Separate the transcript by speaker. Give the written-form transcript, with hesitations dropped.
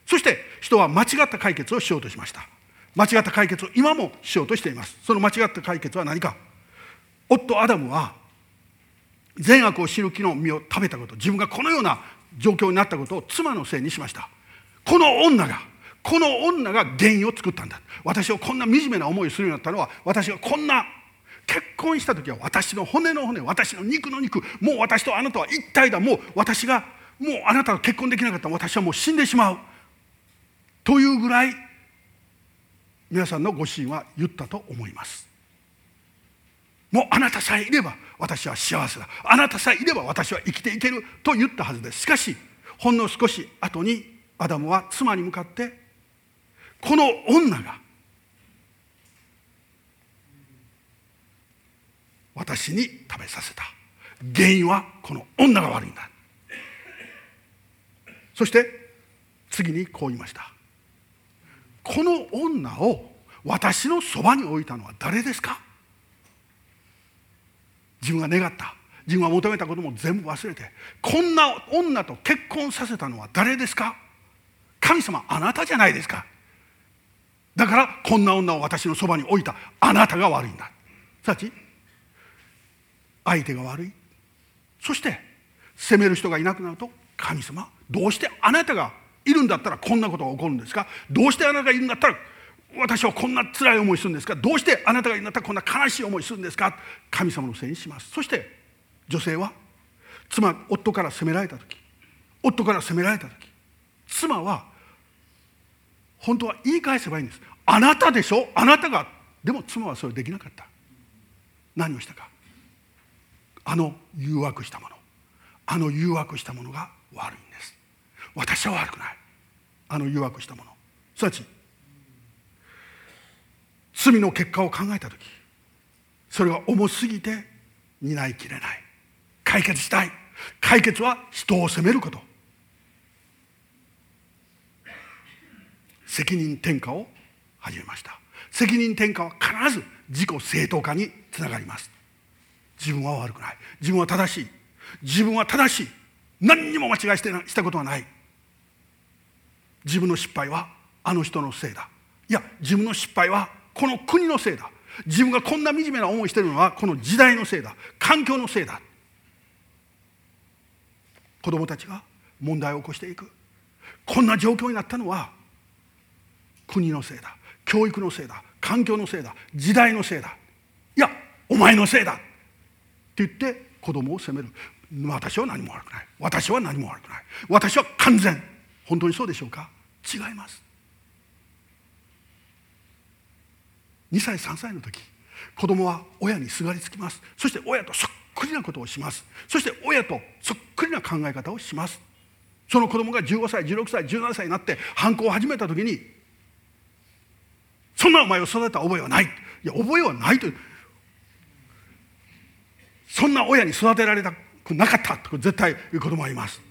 Speaker 1: そして人は間違った解決をしようとしました。間違った解決を今もしようとしています。その間違った解決は何か。夫アダムは善悪を知る木の実を食べたこと、自分がこのような状況になったことを妻のせいにしました。この女が原因を作ったんだ。私をこんな惨めな思いをするようになったのは、私がこんな結婚した時は私の骨の骨、私の肉の肉、もう私とあなたは一体だ、もうあなたが結婚できなかったら私はもう死んでしまうというぐらい皆さんのご主人は言ったと思います。もうあなたさえいれば私は幸せだ、あなたさえいれば私は生きていけると言ったはずです。しかしほんの少し後にアダムは妻に向かって、この女が私に食べさせた、原因はこの女が悪いんだ。そして次にこう言いました。この女を私のそばに置いたのは誰ですか。自分が願った、自分が求めたことも全部忘れて、こんな女と結婚させたのは誰ですか。神様、あなたじゃないですか。だからこんな女を私のそばに置いたあなたが悪いんだ。すなわち相手が悪い。そして責める人がいなくなると、神様、どうしてあなたがいるんだったらこんなことが起こるんですか。どうしてあなたがいるんだったら私はこんな辛い思いするんですか。どうしてあなたがいるんだったらこんな悲しい思いするんですか。神様のせいにします。そして女性は夫から責められた時、妻は本当は言い返せばいいんです。あなたでしょ、あなたが。でも妻はそれできなかった。何をしたか。誘惑したものが悪いんです。私は悪くない。誘惑したもの、すなわち罪の結果を考えたとき、それが重すぎて担いきれない。解決したい。解決は人を責めること。責任転嫁を始めました。責任転嫁は必ず自己正当化につながります。自分は悪くない。自分は正しい。何にも間違いしたことはない。自分の失敗はあの人のせいだ。いや、自分の失敗はこの国のせいだ。自分がこんな惨めな思いしているのはこの時代のせいだ。環境のせいだ。子供たちが問題を起こしていく。こんな状況になったのは国のせいだ。教育のせいだ。環境のせいだ。時代のせいだ。いや、お前のせいだって言って子供を責める。私は何も悪くない。私は完全。本当にそうでしょうか。違います。2歳3歳の時、子供は親にすがりつきます。そして親とそっくりなことをします。そして親とそっくりな考え方をします。その子供が15歳16歳17歳になって反抗を始めた時に、そんなお前を育てた覚えはない。いや、覚えはないという、そんな親に育てられたくなかったと絶対言う子供はいます。